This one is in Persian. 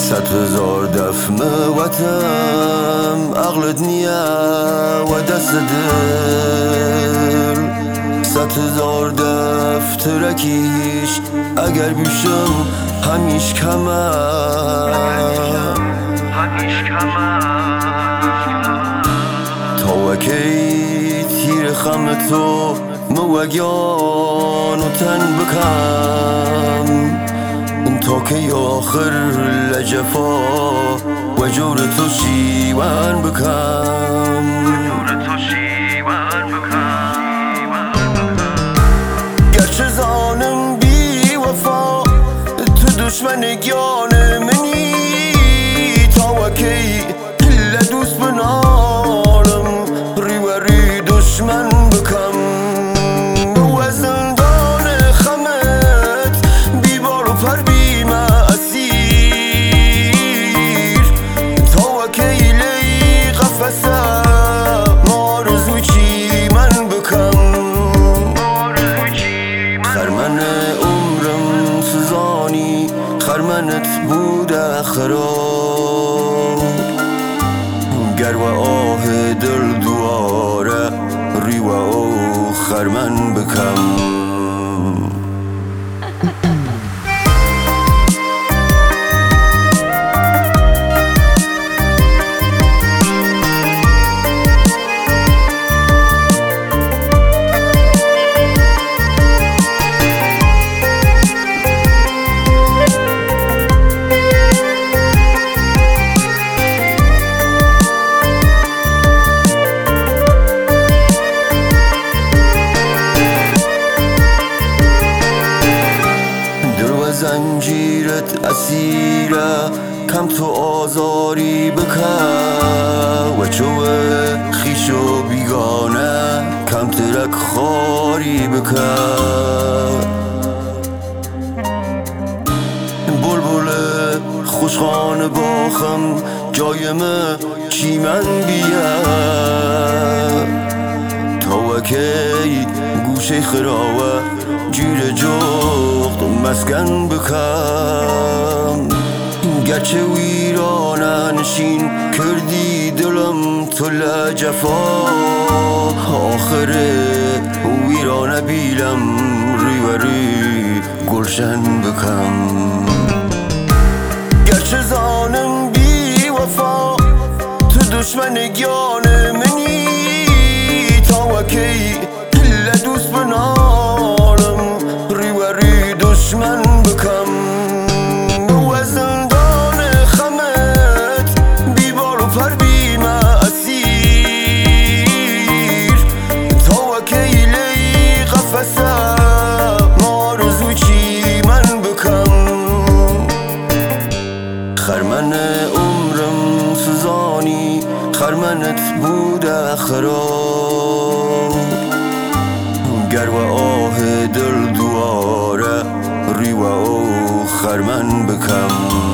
100,000 دف موتم عقلت نیه و دست دل 100,000 دف ترکیش اگر بیشم همیش کمه تا وکی تیر خم تو موگیان و تن بکم تا که آخر لجفا و جور تو شیون بکم گرچه زانم بی وفا تو دشمن گیان منی تا وکی لدوست بنالم ریوری دشمن بکم و زندان خمت بیبار و پر بیم اسیر تا وکی لی قفصه مارزوی چی من بکم خرمن عمرم سوزانی خرمنت بوده خراب گر و آه دل دواره ریوه او خرمن بکم زنجیرت اسیره کم تو آزاری بکه و چو خیش و بیگانه کم ترک خاری بکه بلبل خوشخانه باخم جایم چی من بیه تا وکی گوشه خراوه جیر جغد مسکن بکم گرچه ویرانه نشین کردی دلم تو لجفا آخر ویرانه بیلم ریوری گلشن بکم گرچه زانم بی وفا تو دشمن گیان منی تا وکی لدوست بنالم ریوری دشمن بکم و زندان خمت بیبار و پر بیم اسیر تا وکی لی قفصه مارزوی چی من بکم خرمن عمرم سوزانی خرمنت بوده خراب گر و آه دل دواره ریوه او خرمن بکم